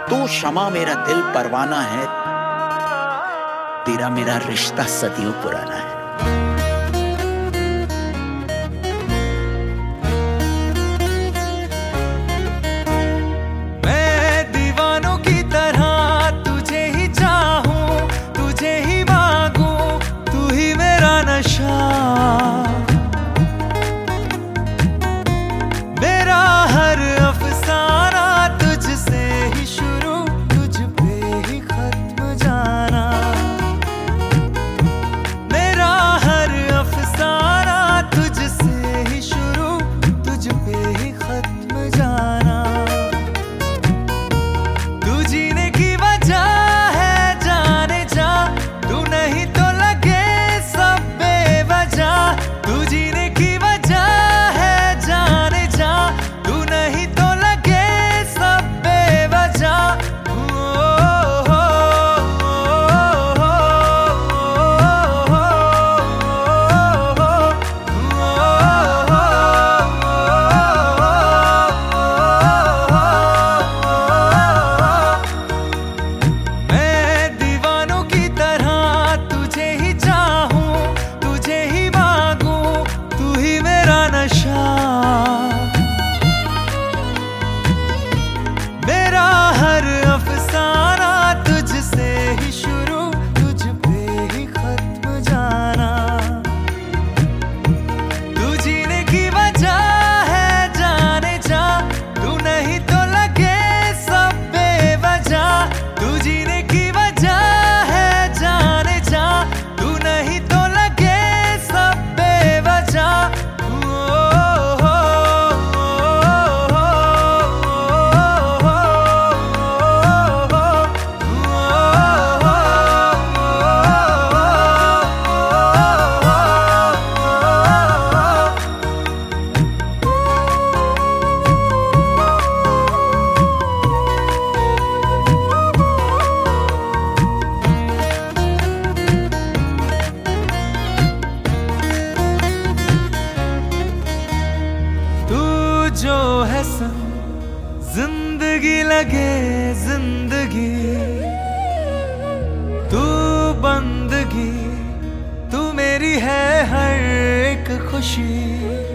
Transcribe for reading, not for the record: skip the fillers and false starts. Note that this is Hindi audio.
तू शमा मेरा दिल परवाना है, तेरा मेरा रिश्ता सदियों पुराना है। मैं दीवानों की तरह तुझे ही चाहूं, तुझे ही मांगू, तू ही मेरा नशा। मेरा हर अफसाना तुझसे ही शुरू, तुझ पे ही खत्म जाना। मेरा हर अफसाना तुझसे ही शुरू, तुझ पे ही खत्म जाना। तू जीने की वजह है जाने जा, तू नहीं तो लगे सब बेवजह। तू जीने की वजह है जाने जा, तू नहीं तो लगे सब बेवजह। मैं दीवानों की तरह तुझे ही चाहूं, तुझे ही मांगू, तू ही मेरा नशा। मेरा हर अफसाना तुझसे ही शुरू, तुझ पे ही खत्म जाना। तू जीने की वजह है जाने जा, तू नहीं तो लगे सब बेवजह। तू जीने की वजह है जाने जा, तू नहीं तो लगे सब बेवजह। तू जो है संग जिंदगी लगे जिंदगी, तू बंदगी, तू मेरी है हर एक खुशी।